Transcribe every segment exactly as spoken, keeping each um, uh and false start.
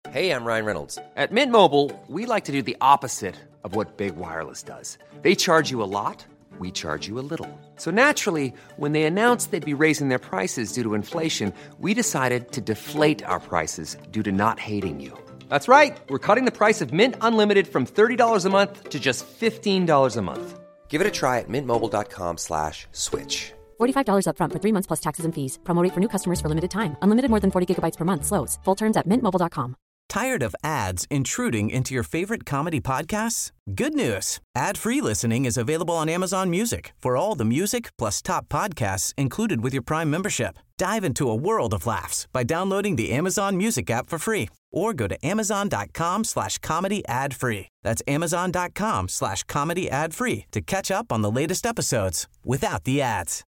Hey, I'm Ryan Reynolds. At Mint Mobile, we like to do the opposite of what Big Wireless does. They charge you a lot, we charge you a little. So naturally, when they announced they'd be raising their prices due to inflation, we decided to deflate our prices due to not hating you. That's right. We're cutting the price of Mint Unlimited from thirty dollars a month to just fifteen dollars a month. Give it a try at mintmobile.com slash switch. forty-five dollars up front for three months plus taxes and fees. Promo rate for new customers for limited time. Unlimited more than forty gigabytes per month slows. Full terms at mint mobile dot com. Tired of ads intruding into your favorite comedy podcasts? Good news. Ad-free listening is available on Amazon Music for all the music plus top podcasts included with your Prime membership. Dive into a world of laughs by downloading the Amazon Music app for free or go to amazon.com slash comedy ad free. That's amazon.com slash comedy ad free to catch up on the latest episodes without the ads.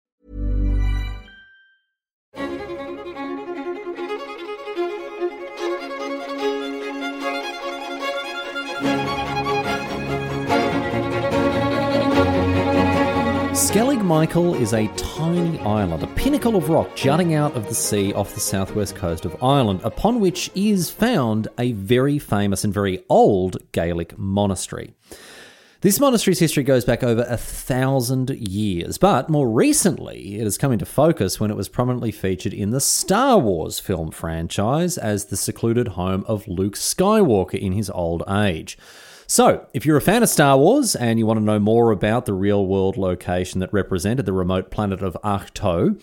Skellig Michael is a tiny island, a pinnacle of rock jutting out of the sea off the southwest coast of Ireland, upon which is found a very famous and very old Gaelic monastery. This monastery's history goes back over a thousand years, but more recently it has come into focus when it was prominently featured in the Star Wars film franchise as the secluded home of Luke Skywalker in his old age. So, if you're a fan of Star Wars and you want to know more about the real-world location that represented the remote planet of Ahch-To,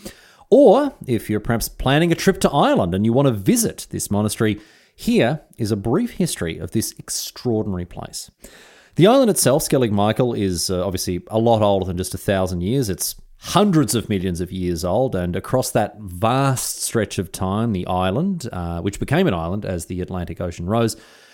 or if you're perhaps planning a trip to Ireland and you want to visit this monastery, here is a brief history of this extraordinary place. The island itself, Skellig Michael, is uh, obviously a lot older than just a thousand years. It's hundreds of millions of years old, and across that vast stretch of time, the island, uh, which became an island as the Atlantic Ocean rose,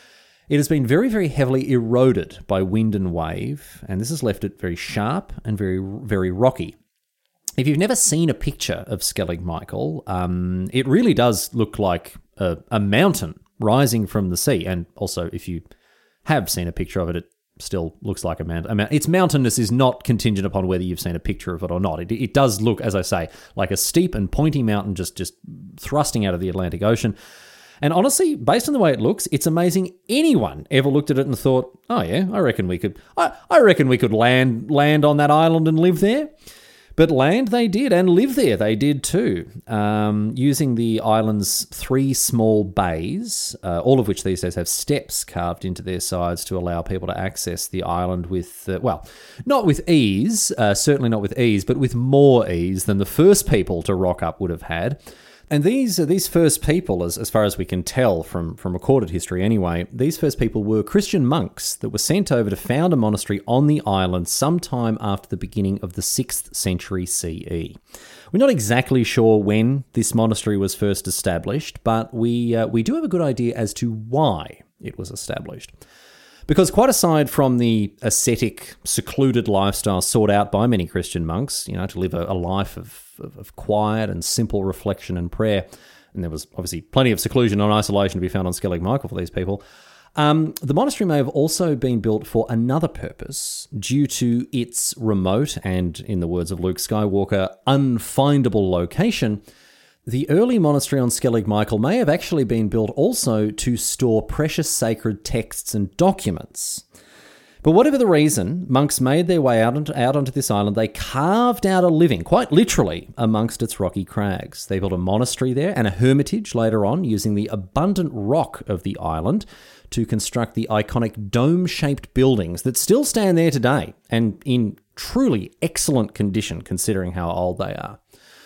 it has been very, very heavily eroded by wind and wave, and this has left it very sharp and very, very rocky. If you've never seen a picture of Skellig Michael, um, it really does look like a, a mountain rising from the sea, and also if you have seen a picture of it, it still looks like a mountain. I mean, its mountainous is not contingent upon whether you've seen a picture of it or not. It, it does look, as I say, like a steep and pointy mountain just, just thrusting out of the Atlantic Ocean. And honestly, based on the way it looks, it's amazing anyone ever looked at it and thought, oh yeah, I reckon we could I, I reckon we could land land on that island and live there. But land they did, and live there they did too, um, using the island's three small bays, uh, all of which these days have steps carved into their sides to allow people to access the island with, uh, well, not with ease, uh, certainly not with ease, but with more ease than the first people to rock up would have had. And these these first people, as, as far as we can tell from, from recorded history anyway, these first people were Christian monks that were sent over to found a monastery on the island sometime after the beginning of the sixth century C E. We're not exactly sure when this monastery was first established, but we uh, we do have a good idea as to why it was established. Because quite aside from the ascetic, secluded lifestyle sought out by many Christian monks, you know, to live a, a life of, of, of quiet and simple reflection and prayer, and there was obviously plenty of seclusion and isolation to be found on Skellig Michael for these people, um, the monastery may have also been built for another purpose due to its remote and, in the words of Luke Skywalker, unfindable location. The early monastery on Skellig Michael may have actually been built also to store precious sacred texts and documents. But whatever the reason, monks made their way out onto, out onto this island. They carved out a living, quite literally, amongst its rocky crags. They built a monastery there and a hermitage later on, using the abundant rock of the island to construct the iconic dome-shaped buildings that still stand there today, and in truly excellent condition considering how old they are.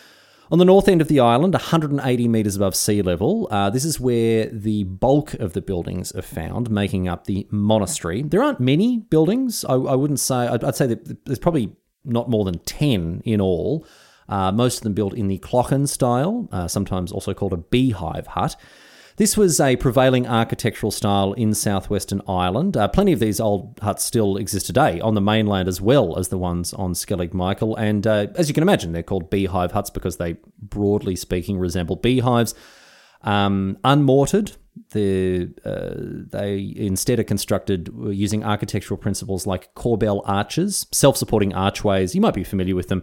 On the north end of the island, one hundred eighty metres above sea level, uh, this is where the bulk of the buildings are found, making up the monastery. There aren't many buildings. I, I wouldn't say, I'd, I'd say that there's probably not more than ten in all. Uh, most of them built in the Clochan style, uh, sometimes also called a beehive hut. This was a prevailing architectural style in southwestern Ireland. Uh, plenty of these old huts still exist today on the mainland as well as the ones on Skellig Michael. And uh, as you can imagine, they're called beehive huts because they, broadly speaking, resemble beehives. Um, unmortared, the, uh, they instead are constructed using architectural principles like corbel arches, self-supporting archways. You might be familiar with them.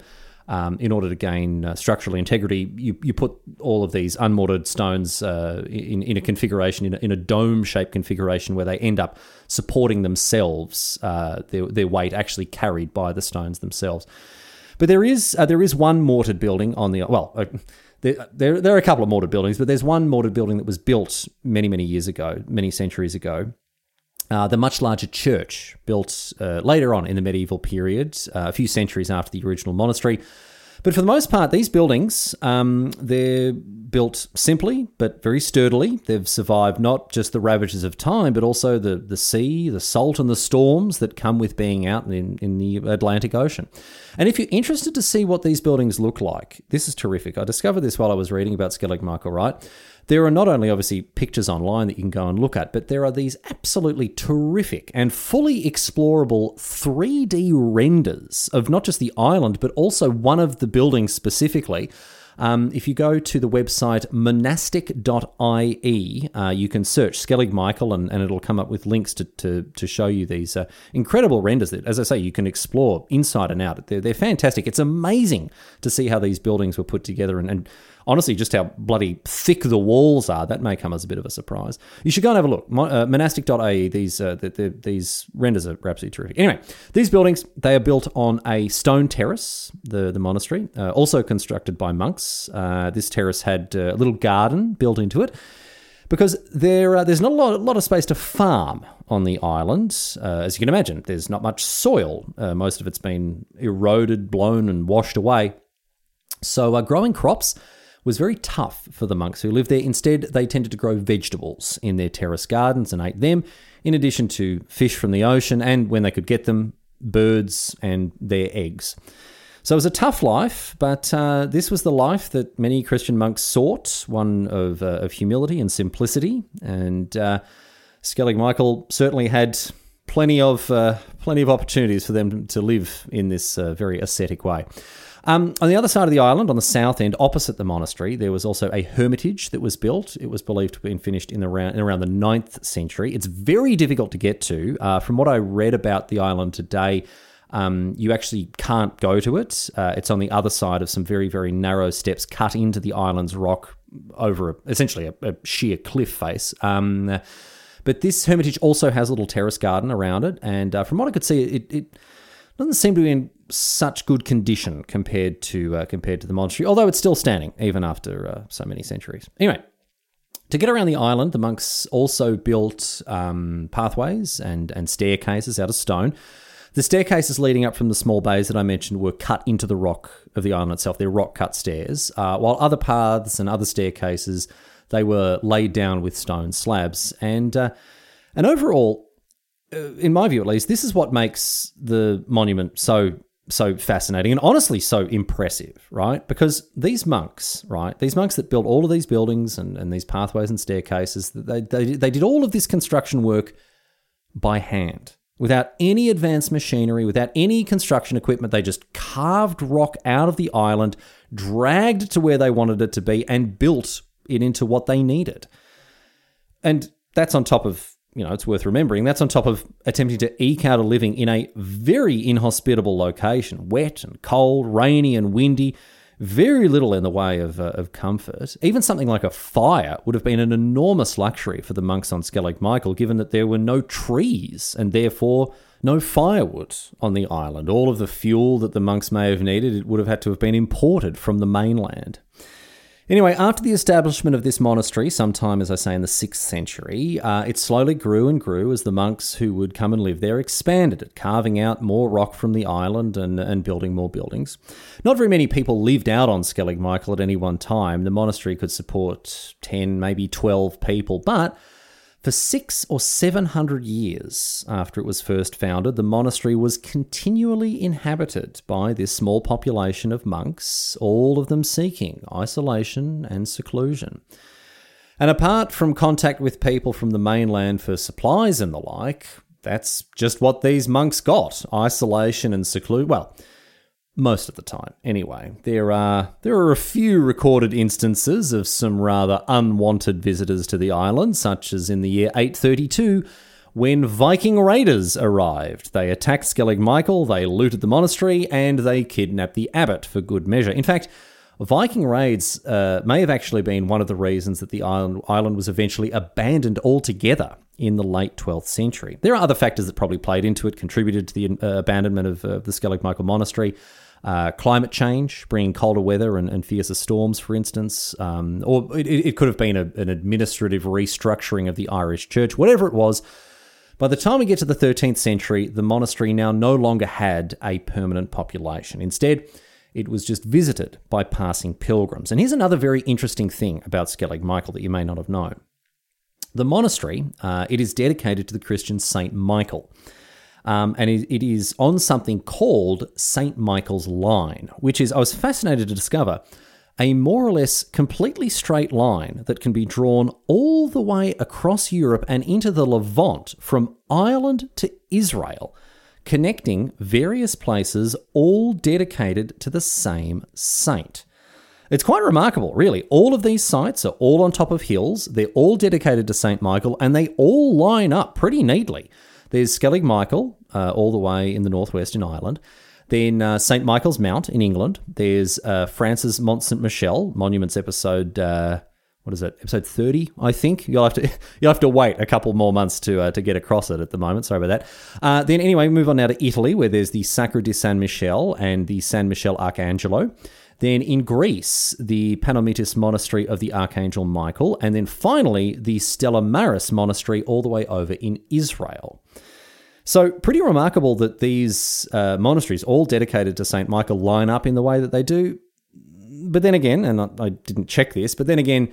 Um, in order to gain uh, structural integrity, you, you put all of these unmortared stones uh, in, in a configuration, in a, in a dome-shaped configuration where they end up supporting themselves, uh, their, their weight actually carried by the stones themselves. But there is uh, there is one mortared building on the... Well, uh, there, there, there are a couple of mortared buildings, but there's one mortared building that was built many, many years ago, many centuries ago. Uh, the much larger church, built uh, later on in the medieval period, uh, a few centuries after the original monastery. But for the most part, these buildings, um, they're built simply but very sturdily. They've survived not just the ravages of time, but also the, the sea, the salt and the storms that come with being out in, in the Atlantic Ocean. And if you're interested to see what these buildings look like, this is terrific. I discovered this while I was reading about Skellig Michael Wright. There are not only obviously pictures online that you can go and look at, but there are these absolutely terrific and fully explorable three D renders of not just the island, but also one of the buildings specifically. Um, if you go to the website monastic dot I E, uh, you can search Skellig Michael and, and it'll come up with links to to, to show you these uh, incredible renders that, as I say, you can explore inside and out. They're, they're fantastic. It's amazing to see how these buildings were put together and, and honestly, just how bloody thick the walls are. That may come as a bit of a surprise. You should go and have a look. Uh, monastic dot I E, these uh, the, the, these renders are absolutely terrific. Anyway, these buildings, they are built on a stone terrace, the, the monastery, uh, also constructed by monks. Uh, this terrace had a little garden built into it because there uh, there's not a lot, a lot of space to farm on the island. Uh, as you can imagine, there's not much soil. Uh, most of it's been eroded, blown, and washed away. So uh, growing crops was very tough for the monks who lived there. Instead, they tended to grow vegetables in their terrace gardens and ate them, in addition to fish from the ocean and, when they could get them, birds and their eggs. So it was a tough life, but uh, this was the life that many Christian monks sought, one of, uh, of humility and simplicity. And uh, Skellig Michael certainly had plenty of uh, plenty of opportunities for them to live in this uh, very ascetic way. Um, on the other side of the island, on the south end, opposite the monastery, there was also a hermitage that was built. It was believed to have been finished in, the around, in around the ninth century. It's very difficult to get to. Uh, from what I read about the island today, um, you actually can't go to it. Uh, it's on the other side of some very, very narrow steps cut into the island's rock over a, essentially a, a sheer cliff face. Um, but this hermitage also has a little terrace garden around it. And uh, from what I could see, it, it doesn't seem to be in such good condition compared to uh, compared to the monastery, although it's still standing even after uh, so many centuries. Anyway, to get around the island, the monks also built um, pathways and, and staircases out of stone. The staircases leading up from the small bays that I mentioned were cut into the rock of the island itself. They're rock-cut stairs, uh, while other paths and other staircases, they were laid down with stone slabs. And, uh, and overall, in my view at least, this is what makes the monument so so fascinating and honestly so impressive, right? Because these monks, right, these monks that built all of these buildings and, and these pathways and staircases, they, they they did all of this construction work by hand, without any advanced machinery, without any construction equipment. They just carved rock out of the island, dragged it to where they wanted it to be, and built it into what they needed. And that's on top of, you know, it's worth remembering, that's on top of attempting to eke out a living in a very inhospitable location, wet and cold, rainy and windy, very little in the way of, uh, of comfort. Even something like a fire would have been an enormous luxury for the monks on Skellig Michael, given that there were no trees and therefore no firewood on the island. All of the fuel that the monks may have needed, it would have had to have been imported from the mainland. Anyway, after the establishment of this monastery, sometime, as I say, in the sixth century, uh, it slowly grew and grew as the monks who would come and live there expanded it, carving out more rock from the island and, and building more buildings. Not very many people lived out on Skellig Michael at any one time. The monastery could support ten, maybe twelve people, but for six or seven hundred years after it was first founded, the monastery was continually inhabited by this small population of monks, all of them seeking isolation and seclusion. And apart from contact with people from the mainland for supplies and the like, that's just what these monks got, isolation and seclusion. Well, most of the time, anyway. There are there are a few recorded instances of some rather unwanted visitors to the island, such as in the year eight thirty-two, when Viking raiders arrived. They attacked Skellig Michael, they looted the monastery, and they kidnapped the abbot for good measure. In fact, Viking raids uh, may have actually been one of the reasons that the island, island was eventually abandoned altogether in the late twelfth century. There are other factors that probably played into it, contributed to the uh, abandonment of uh, the Skellig Michael Monastery. Uh, climate change, bringing colder weather and, and fiercer storms, for instance. Um, or it, it could have been a, an administrative restructuring of the Irish Church, whatever it was. By the time we get to the thirteenth century, the monastery now no longer had a permanent population. Instead, it was just visited by passing pilgrims. And here's another very interesting thing about Skellig Michael that you may not have known. The monastery, uh, it is dedicated to the Christian Saint Michael. Um, and it, it is on something called Saint Michael's Line, which is, I was fascinated to discover, a more or less completely straight line that can be drawn all the way across Europe and into the Levant from Ireland to Israel, connecting various places all dedicated to the same saint. It's quite remarkable, really. All of these sites are all on top of hills, they're all dedicated to Saint Michael, and they all line up pretty neatly. There's Skellig Michael, uh, all the way in the northwest in Ireland. Then uh, Saint Michael's Mount in England. There's uh, France's Mont Saint Michel, Monuments episode... Uh, What is it? Episode thirty, I think. You'll have to you'll have to wait a couple more months to uh, to get across it at the moment. Sorry about that. Uh, then anyway, we move on now to Italy, where there's the Sacro di San Michele and the San Michele Arcangelo. Then in Greece, the Panomitis Monastery of the Archangel Michael. And then finally, the Stella Maris Monastery all the way over in Israel. So pretty remarkable that these uh, monasteries, all dedicated to Saint Michael, line up in the way that they do. But then again, and I, I didn't check this, but then again,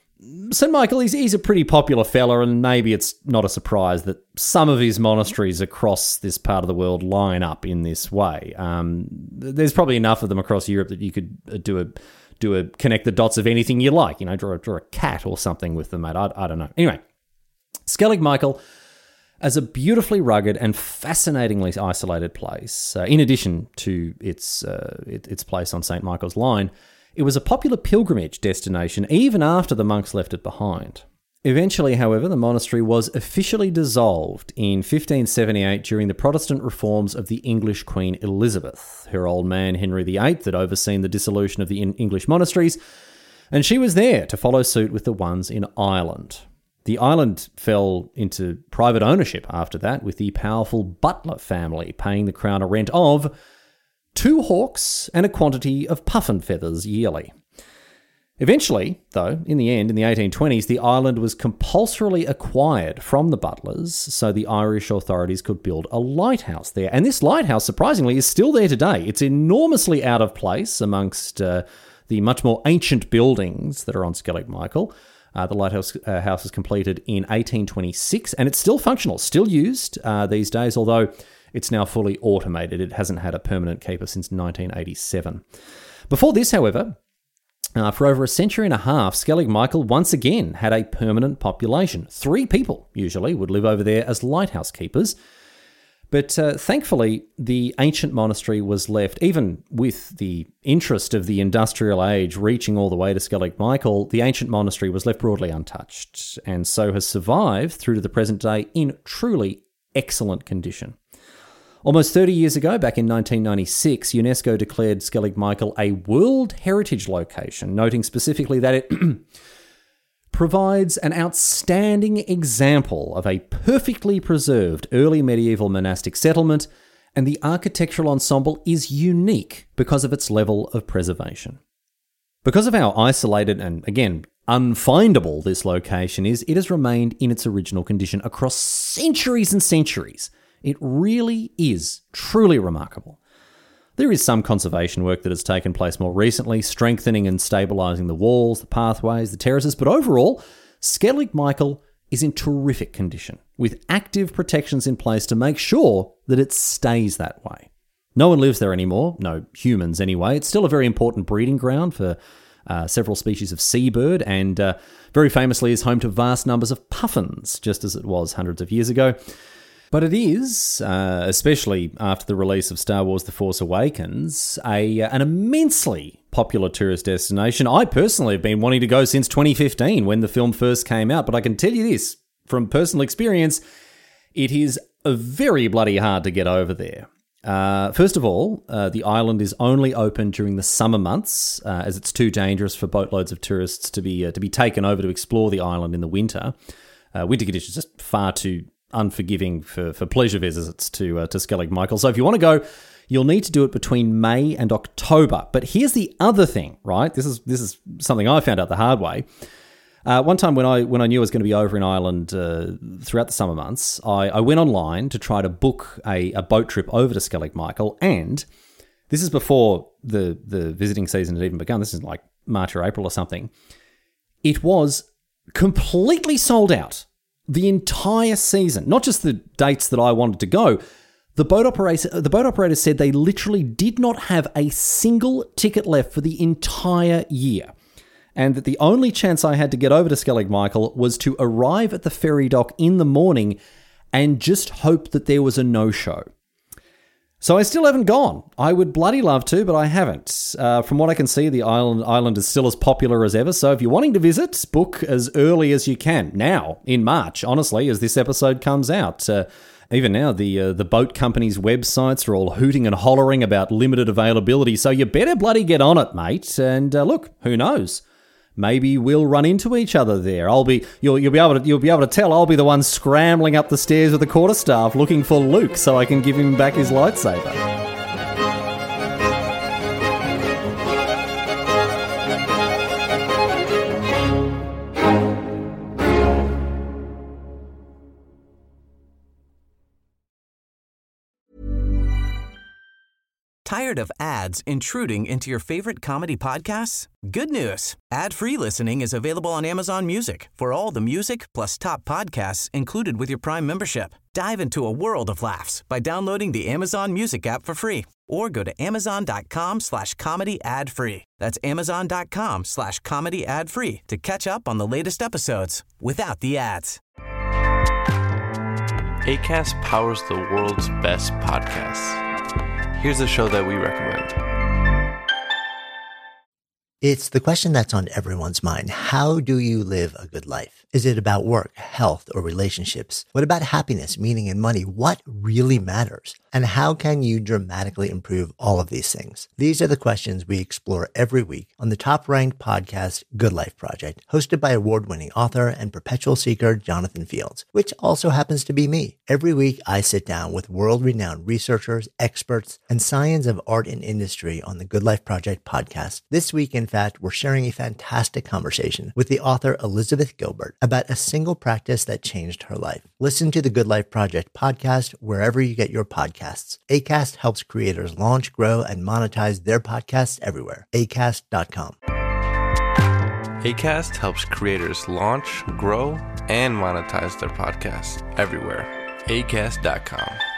Saint Michael, he's, he's a pretty popular fella, and maybe it's not a surprise that some of his monasteries across this part of the world line up in this way. Um, there's probably enough of them across Europe that you could do a do a connect the dots of anything you like. You know, draw, draw a cat or something with them, mate. I, I don't know. Anyway, Skellig Michael, as a beautifully rugged and fascinatingly isolated place, uh, in addition to its uh, it, its place on Saint Michael's Line, it was a popular pilgrimage destination even after the monks left it behind. Eventually, however, the monastery was officially dissolved in fifteen seventy-eight during the Protestant reforms of the English Queen Elizabeth. Her old man, Henry the Eighth, had overseen the dissolution of the English monasteries, and she was there to follow suit with the ones in Ireland. The island fell into private ownership after that, with the powerful Butler family paying the crown a rent of two hawks and a quantity of puffin feathers yearly. Eventually, though, in the end, in the eighteen twenties, the island was compulsorily acquired from the Butlers so the Irish authorities could build a lighthouse there. And this lighthouse, surprisingly, is still there today. It's enormously out of place amongst uh, the much more ancient buildings that are on Skellig Michael. Uh, the lighthouse uh, house was completed in eighteen twenty-six, and it's still functional, still used uh, these days, although it's now fully automated. It hasn't had a permanent keeper since nineteen eighty-seven. Before this, however, uh, for over a century and a half, Skellig Michael once again had a permanent population. Three people, usually, would live over there as lighthouse keepers. But uh, thankfully, the ancient monastery was left, even with the interest of the industrial age reaching all the way to Skellig Michael, the ancient monastery was left broadly untouched, and so has survived through to the present day in truly excellent condition. Almost thirty years ago, back in nineteen ninety-six, UNESCO declared Skellig Michael a World Heritage Location, noting specifically that it provides an outstanding example of a perfectly preserved early medieval monastic settlement, and the architectural ensemble is unique because of its level of preservation. Because of how isolated and, again, unfindable this location is, it has remained in its original condition across centuries and centuries. It really is truly remarkable. There is some conservation work that has taken place more recently, strengthening and stabilising the walls, the pathways, the terraces, but overall, Skellig Michael is in terrific condition, with active protections in place to make sure that it stays that way. No one lives there anymore, no humans anyway. It's still a very important breeding ground for uh, several species of seabird, and uh, very famously is home to vast numbers of puffins, just as it was hundreds of years ago. But it is, uh, especially after the release of Star Wars The Force Awakens, a, uh, an immensely popular tourist destination. I personally have been wanting to go since twenty fifteen when the film first came out, but I can tell you this, from personal experience, It is very bloody hard to get over there. Uh, first of all, uh, the island is only open during the summer months, uh, as it's too dangerous for boatloads of tourists to be uh, to be taken over to explore the island in the winter. Uh, winter conditions are just far too unforgiving for, for pleasure visits to uh, to Skellig Michael. So if you want to go, you'll need to do it between May and October. But here's the other thing, right? This is this is something I found out the hard way. Uh, one time when I when I knew I was going to be over in Ireland uh, throughout the summer months, I, I went online to try to book a, a boat trip over to Skellig Michael, and this is before the, the visiting season had even begun. This is like March or April or something. It was completely sold out the entire season, not just the dates that I wanted to go. The boat operator, the boat operator said they literally did not have a single ticket left for the entire year, and that the only chance I had to get over to Skellig Michael was to arrive at the ferry dock in the morning and just hope that there was a no-show. So I still haven't gone. I would bloody love to, but I haven't. Uh, from what I can see, the island island is still as popular as ever, so if you're wanting to visit, book as early as you can. Now, in March, honestly, as this episode comes out. Uh, even now, the uh, the boat companies' websites are all hooting and hollering about limited availability, so you better bloody get on it, mate. And uh, look, who knows? Maybe we'll run into each other there. I'll be you'll you'll be able to you'll be able to tell I'll be the one scrambling up the stairs with the quarterstaff looking for Luke so I can give him back his lightsaber. Tired of ads intruding into your favorite comedy podcasts? Good news. Ad-free listening is available on Amazon Music for all the music plus top podcasts included with your Prime membership. Dive into a world of laughs by downloading the Amazon Music app for free or go to amazon.com slash comedy ad free. That's amazon.com slash comedy ad free to catch up on the latest episodes without the ads. Acast powers the world's best podcasts. Here's a show that we recommend. It's the question that's on everyone's mind. How do you live a good life? Is it about work, health, or relationships? What about happiness, meaning, and money? What really matters? And how can you dramatically improve all of these things? These are the questions we explore every week on the top-ranked podcast, Good Life Project, hosted by award-winning author and perpetual seeker Jonathan Fields, which also happens to be me. Every week, I sit down with world-renowned researchers, experts, and science of art and industry on the Good Life Project podcast. This week, in fact, we're sharing a fantastic conversation with the author Elizabeth Gilbert about a single practice that changed her life. Listen to the Good Life Project podcast wherever you get your podcasts. Acast helps creators launch, grow, and monetize their podcasts everywhere. acast dot com. Acast helps creators launch, grow, and monetize their podcasts everywhere. acast dot com.